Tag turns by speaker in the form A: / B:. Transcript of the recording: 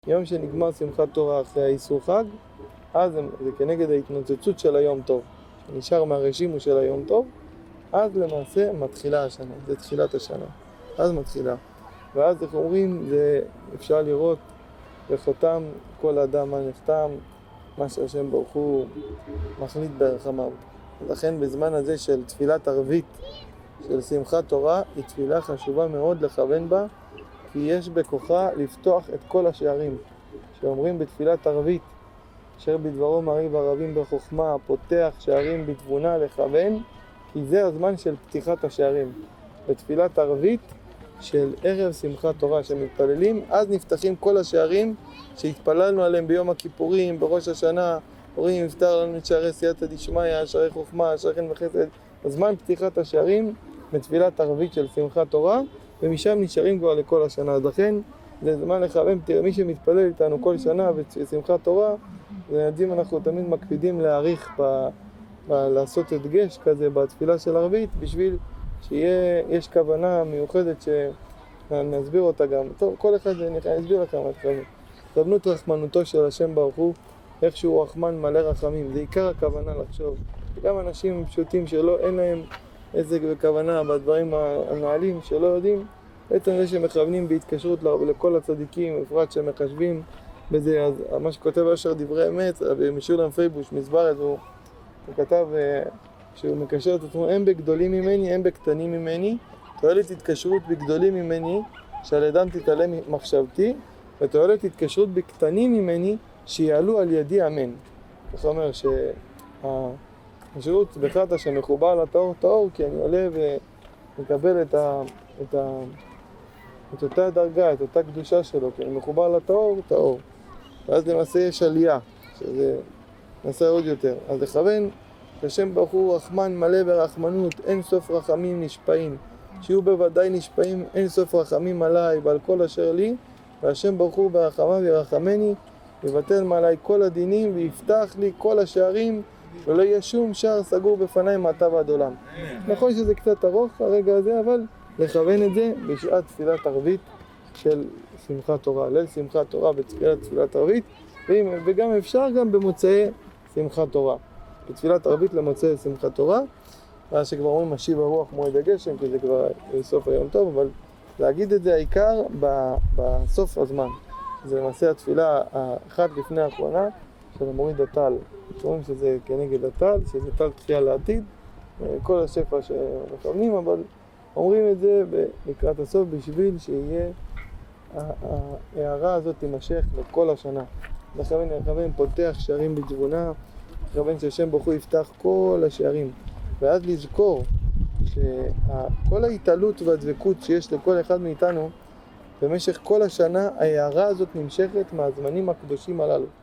A: יום שנגמר שמחת תורה אחרי האיסור חג, אז זה כנגד ההתנוצצות של היום טוב, שנשאר מהרשימו של היום טוב, אז למעשה מתחילה השנה, זה תחילת השנה, אז מתחילה. ואז איך אומרים, זה אפשר לראות וחותם כל אדם מה נחתם, מה שהשם ברוך הוא מחליט ברחמיו. לכן בזמן הזה של תפילת ערבית, של שמחת תורה, היא תפילה חשובה מאוד לכוון בה, כי יש בכוחה לפתוח את כל השערים. שאומרים בתפילת ערבית, אשר בדברו מריב ערבים בחוכמה, פותח שערים בתבונה לכוון, כי זה הזמן של פתיחת השערים. בתפילת ערבית של ערב שמחת תורה שמתפללים, אז נפתחים כל השערים שהתפללנו עליהם ביום הכיפורים, בראש השנה, אומרים יפתח לנו את שערי סייעתא דשמיא, שערי חוכמה, שערי חן וחסד. הזמן פתיחת השערים בתפילת ערבית של שמחת תורה, ומשם נשארים כבר לכל השנה. אז לכן זה זמן לכוון, תראה, מי שמתפלל איתנו כל שנה בשמחת תורה, אם אנחנו תמיד מקפידים להאריך לעשות הדגש כזה בתפילה של ערבית, בשביל שיש כוונה מיוחדת שנסביר אותה גם. טוב, כל אחד אני אסביר לכם את כוונה. כוונות רחמנותו של השם ברוך הוא, איך שהוא רחמן מלא רחמים, זה עיקר הכוונה לחשוב. גם אנשים פשוטים שלא, אין להם איזה כוונה בדברים הנעלים שלא יודעים, בעצם זה שמכוונים בהתקשרות לכל הצדיקים, בפרט שמחשבים בזה. אז מה שכותב אשר דברי אמת, משולם פייבוש מסברת, הוא כתב שהוא מקשר את עצמו, הם בגדולים ממני, הם בקטנים ממני, תועלת התקשרות בגדולים ממני, שעל ידם תתעלם מחשבתי, ותועלת התקשרות בקטנים ממני, שיעלו על ידי אמן. זאת אומרת שהשירות בחטא שמחובר לטהור טהור, כי אני עולה ומקבל את אותה דרגה, את אותה קדושה שלו, כי אני מחובר לטהור טהור. ואז למעשה יש עלייה, שזה נעשה עוד יותר. אז לכוון, השם ברוך הוא רחמן מלא ברחמנות, אין סוף רחמים נשפעים. שיהיו בוודאי נשפעים, אין סוף רחמים עליי ועל כל אשר לי, והשם ברוך הוא ברחמיו ירחמני, יבטל מעלי כל הדינים ויפתח לי כל השערים, ולא יהיה שום שער סגור בפניי מעתה ועד עולם. נכון שזה קצת ארוך הרגע הזה, אבל לכוון את זה בשעת תפילת ערבית של שמחת תורה, ליל שמחת תורה בתפילת ערבית, וגם אפשר גם במוצאי שמחת תורה, בתפילת ערבית למוצאי שמחת תורה, מה שכבר אומרים משיב הרוח מועד הגשם, כי זה כבר סוף היום טוב, אבל להגיד את זה העיקר בסוף הזמן. זה למעשה התפילה האחת לפני האחרונה של המוריד הטל. אומרים שזה כנגד הטל, שזה טל תחייה לעתיד, כל השפע שמכוונים, אבל אומרים את זה לקראת הסוף בשביל שיהיה ההערה הזאת תימשך לכל השנה. לכוון פותח שערים בתבונה, לכוון שהשם ברוך הוא יפתח כל השערים, ואז לזכור שכל ההתעלות והדבקות שיש לכל אחד מאיתנו במשך כל השנה, ההערה הזאת נמשכת מהזמנים הקדושים הללו.